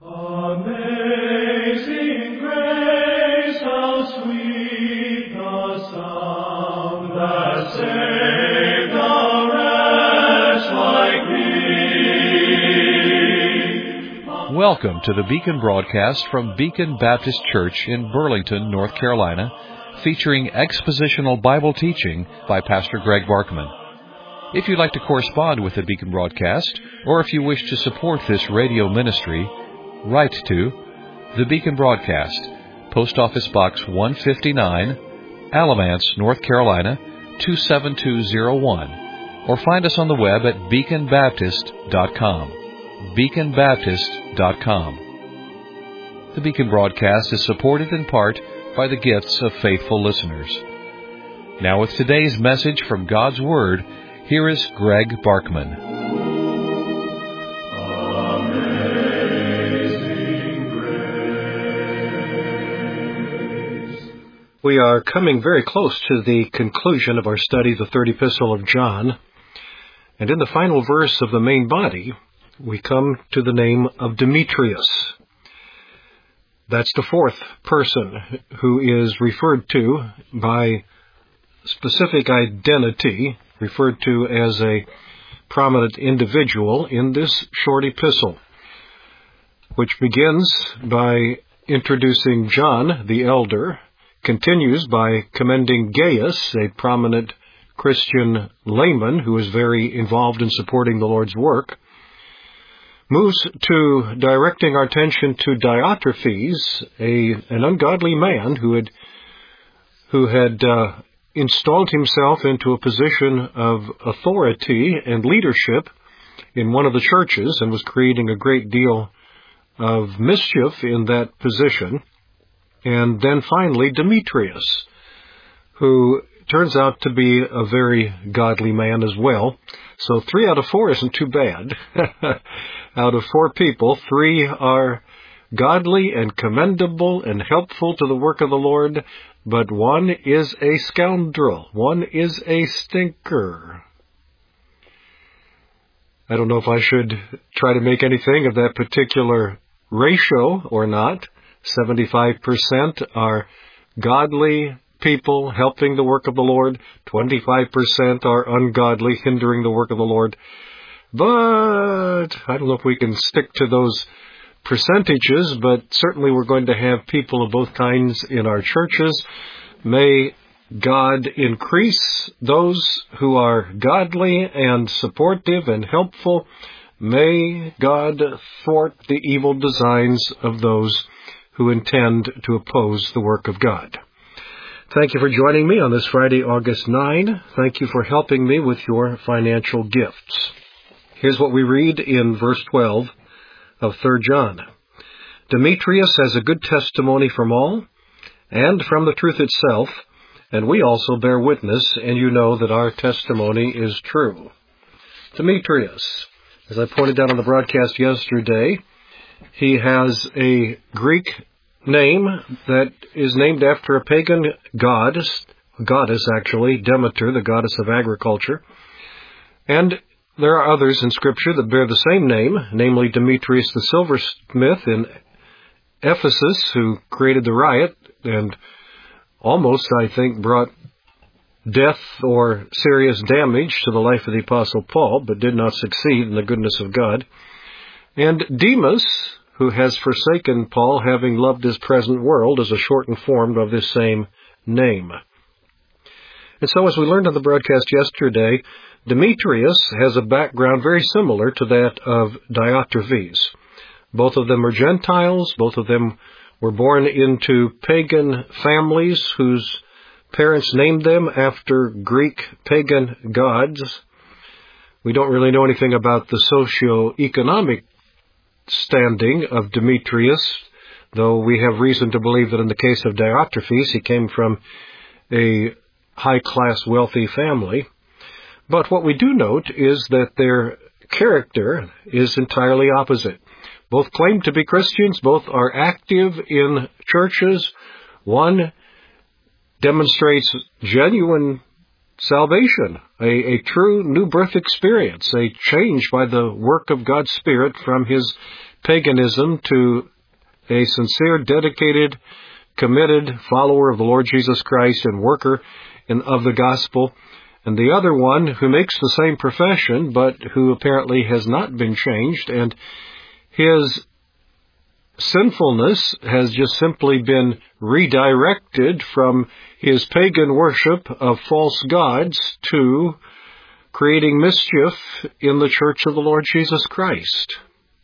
Amazing grace, how sweet the sound that saved a wretch like me. Welcome to the Beacon broadcast from Beacon Baptist Church in Burlington, North Carolina, featuring expositional Bible teaching by Pastor Greg Barkman. If you'd like to correspond with the Beacon broadcast, or if you wish to support this radio ministry, write to the Beacon Broadcast, Post Office Box 159, Alamance, North Carolina 27201, or find us on the web at beaconbaptist.com. beaconbaptist.com. The Beacon Broadcast is supported in part by the gifts of faithful listeners. Now with today's message from God's Word, here is Greg Barkman. We are coming very close to the conclusion of our study of the third epistle of John, and in the final verse of the main body, we come to the name of Demetrius. That's the fourth person who is referred to by specific identity, referred to as a prominent individual in this short epistle, which begins by introducing John the elder, continues by commending Gaius, a prominent Christian layman who is very involved in supporting the Lord's work, moves to directing our attention to Diotrephes, an ungodly man who had installed himself into a position of authority and leadership in one of the churches and was creating a great deal of mischief in that position. And then finally, Demetrius, who turns out to be a very godly man as well. So 3 out of 4 isn't too bad. Out of 4 people, 3 are godly and commendable and helpful to the work of the Lord, but 1 is a scoundrel. 1 is a stinker. I don't know if I should try to make anything of that particular ratio or not. 75% are godly people helping the work of the Lord. 25% are ungodly, hindering the work of the Lord. But I don't know if we can stick to those percentages, but certainly we're going to have people of both kinds in our churches. May God increase those who are godly and supportive and helpful. May God thwart the evil designs of those who intend to oppose the work of God. Thank you for joining me on this Friday, August 9. Thank you for helping me with your financial gifts. Here's what we read in verse 12 of 3 John. Demetrius has a good testimony from all, and from the truth itself, and we also bear witness, and you know that our testimony is true. Demetrius, as I pointed out on the broadcast yesterday, he has a Greek name that is named after a pagan goddess actually, Demeter, the goddess of agriculture. And there are others in Scripture that bear the same name, namely Demetrius the silversmith in Ephesus, who created the riot and almost, I think, brought death or serious damage to the life of the Apostle Paul, but did not succeed in the goodness of God. And Demas, who has forsaken Paul, having loved his present world, is a shortened form of this same name. And so, as we learned on the broadcast yesterday, Demetrius has a background very similar to that of Diotrephes. Both of them are Gentiles. Both of them were born into pagan families whose parents named them after Greek pagan gods. We don't really know anything about the socio-economic standing of Demetrius, though we have reason to believe that in the case of Diotrephes, he came from a high-class, wealthy family. But what we do note is that their character is entirely opposite. Both claim to be Christians, both are active in churches. One demonstrates genuine salvation, a true new birth experience, a change by the work of God's Spirit from his paganism to a sincere, dedicated, committed follower of the Lord Jesus Christ and worker of the gospel, and the other one who makes the same profession but who apparently has not been changed, and his sinfulness has just simply been redirected from his pagan worship of false gods to creating mischief in the church of the Lord Jesus Christ.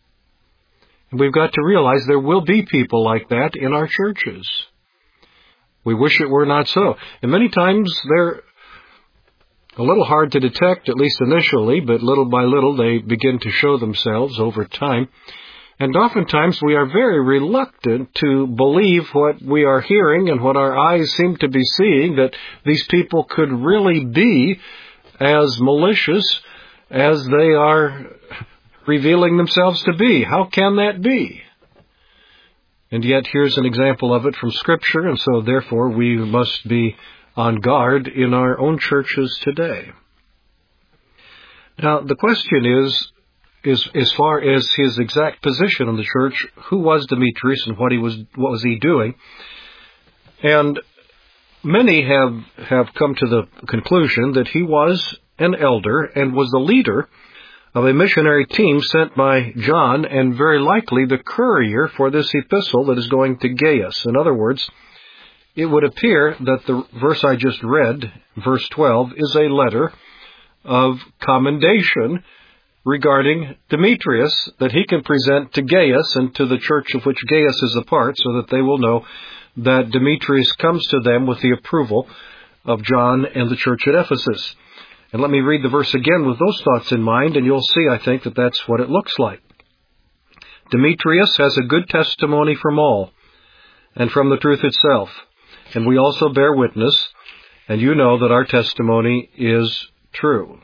And we've got to realize there will be people like that in our churches. We wish it were not so. And many times they're a little hard to detect, at least initially, but little by little they begin to show themselves over time. And oftentimes we are very reluctant to believe what we are hearing and what our eyes seem to be seeing, that these people could really be as malicious as they are revealing themselves to be. How can that be? And yet here's an example of it from Scripture, and so therefore we must be on guard in our own churches today. Now the question is as far as his exact position in the church, who was Demetrius and what was he doing? And many have come to the conclusion that he was an elder and was the leader of a missionary team sent by John, and very likely the courier for this epistle that is going to Gaius. In other words, it would appear that the verse I just read, verse 12, is a letter of commendation regarding Demetrius that he can present to Gaius and to the church of which Gaius is a part, so that they will know that Demetrius comes to them with the approval of John and the church at Ephesus. And let me read the verse again with those thoughts in mind, and you'll see, I think, that that's what it looks like. Demetrius has a good testimony from all, and from the truth itself. And we also bear witness, and you know that our testimony is true.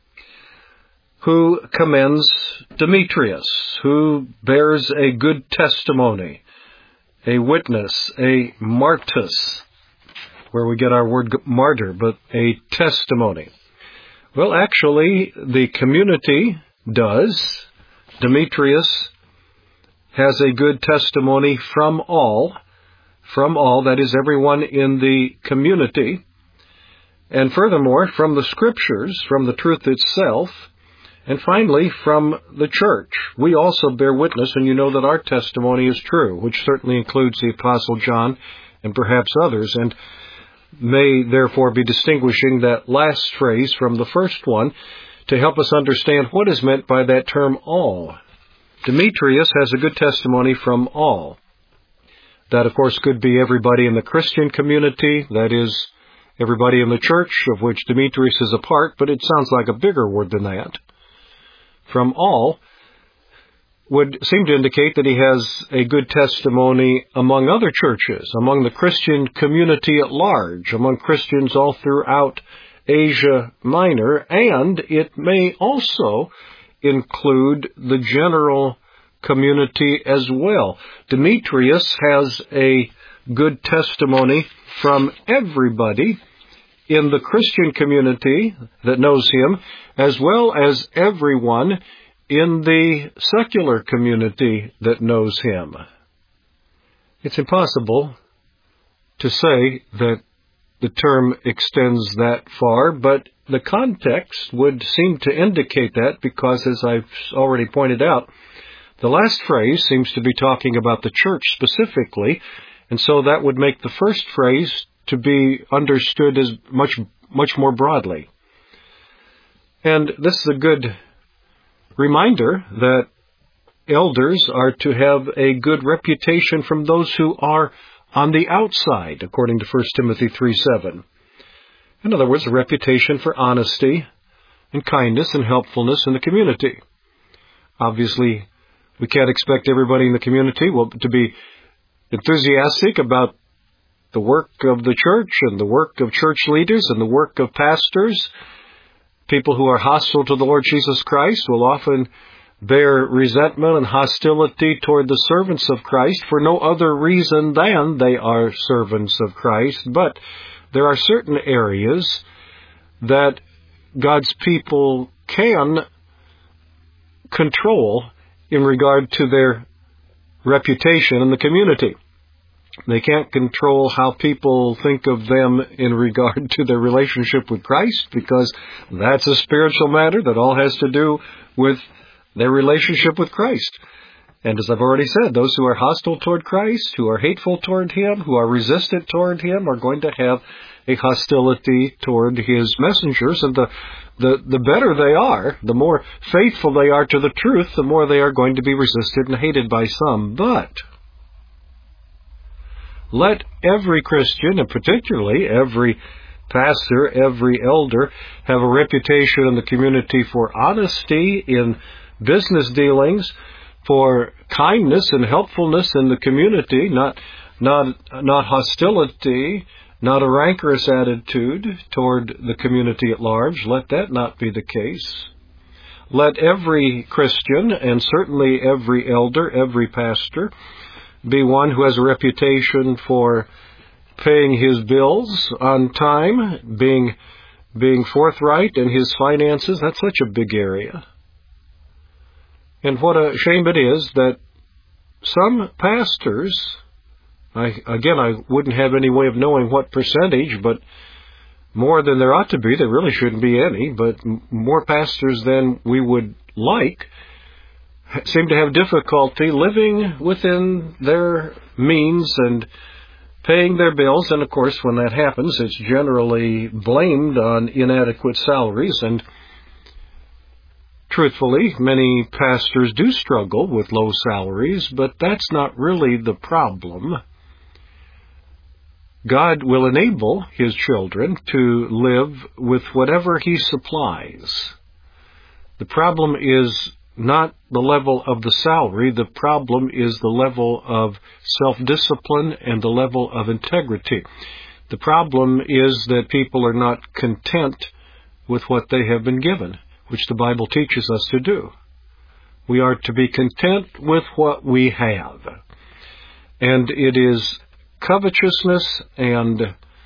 Who commends Demetrius? Who bears a good testimony? A witness, a martus, where we get our word martyr, but a testimony. Well, actually, the community does. Demetrius has a good testimony from all, that is, everyone in the community. And furthermore, from the Scriptures, from the truth itself, and finally, from the church. We also bear witness, and you know that our testimony is true, which certainly includes the Apostle John and perhaps others, and may therefore be distinguishing that last phrase from the first one to help us understand what is meant by that term all. Demetrius has a good testimony from all. That, of course, could be everybody in the Christian community, that is, everybody in the church of which Demetrius is a part, but it sounds like a bigger word than that. From all would seem to indicate that he has a good testimony among other churches, among the Christian community at large, among Christians all throughout Asia Minor, and it may also include the general community as well. Demetrius has a good testimony from everybody in the Christian community that knows him, as well as everyone in the secular community that knows him. It's impossible to say that the term extends that far, but the context would seem to indicate that, because, as I've already pointed out, the last phrase seems to be talking about the church specifically, and so that would make the first phrase to be understood as much more broadly. And this is a good reminder that elders are to have a good reputation from those who are on the outside, according to 1 Timothy 3:7. In other words, a reputation for honesty and kindness and helpfulness in the community. Obviously, we can't expect everybody in the community to be enthusiastic about the work of the church and the work of church leaders and the work of pastors. People who are hostile to the Lord Jesus Christ will often bear resentment and hostility toward the servants of Christ for no other reason than they are servants of Christ. But there are certain areas that God's people can control in regard to their reputation in the community. They can't control how people think of them in regard to their relationship with Christ, because that's a spiritual matter that all has to do with their relationship with Christ. And as I've already said, those who are hostile toward Christ, who are hateful toward Him, who are resistant toward Him, are going to have a hostility toward His messengers. And the better they are, the more faithful they are to the truth, the more they are going to be resisted and hated by some. But let every Christian, and particularly every pastor, every elder, have a reputation in the community for honesty in business dealings, for kindness and helpfulness in the community, not hostility, not a rancorous attitude toward the community at large. Let that not be the case. Let every Christian, and certainly every elder, every pastor, be one who has a reputation for paying his bills on time, being forthright in his finances. That's such a big area. And what a shame it is that some pastors, I wouldn't have any way of knowing what percentage, but more than there ought to be. There really shouldn't be any, but more pastors than we would like seem to have difficulty living within their means and paying their bills. And of course, when that happens, it's generally blamed on inadequate salaries. And truthfully, many pastors do struggle with low salaries, but that's not really the problem. God will enable His children to live with whatever He supplies. The problem is not the level of the salary. The problem is the level of self-discipline and the level of integrity. The problem is that people are not content with what they have been given, which the Bible teaches us to do. We are to be content with what we have. And it is covetousness and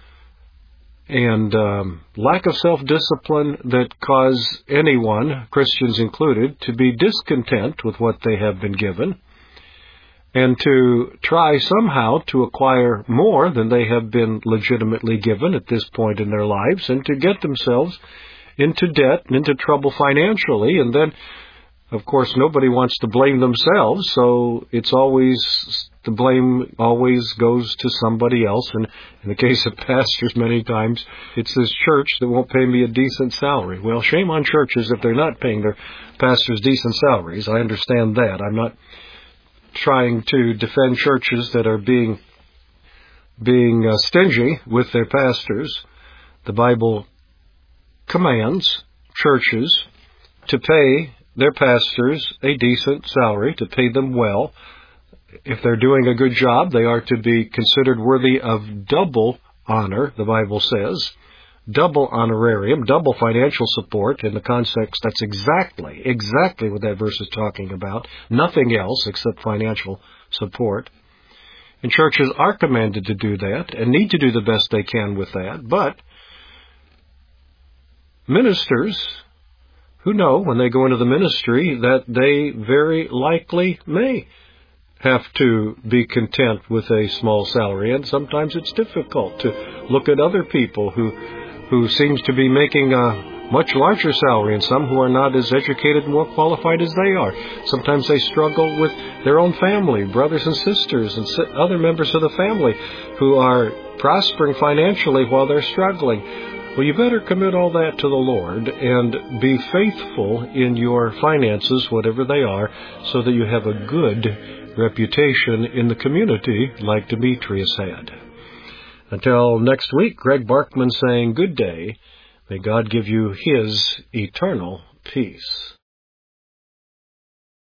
lack of self-discipline that cause anyone, Christians included, to be discontent with what they have been given and to try somehow to acquire more than they have been legitimately given at this point in their lives, and to get themselves into debt and into trouble financially. And then, of course, nobody wants to blame themselves, so the blame always goes to somebody else. And in the case of pastors, many times, it's this church that won't pay me a decent salary. Well, shame on churches if they're not paying their pastors decent salaries. I understand that. I'm not trying to defend churches that are being stingy with their pastors. The Bible commands churches to pay their pastors a decent salary, to pay them well. If they're doing a good job, they are to be considered worthy of double honor, the Bible says. Double honorarium, double financial support. In the context, that's exactly what that verse is talking about. Nothing else except financial support. And churches are commanded to do that and need to do the best they can with that. But ministers who know when they go into the ministry that they very likely may have to be content with a small salary, and sometimes it's difficult to look at other people who seems to be making a much larger salary, and some who are not as educated and well qualified as they are. Sometimes they struggle with their own family, brothers and sisters, and other members of the family who are prospering financially while they're struggling. Well, you better commit all that to the Lord and be faithful in your finances, whatever they are, so that you have a good reputation in the community like Demetrius had. Until next week, Greg Barkman saying good day. May God give you His eternal peace.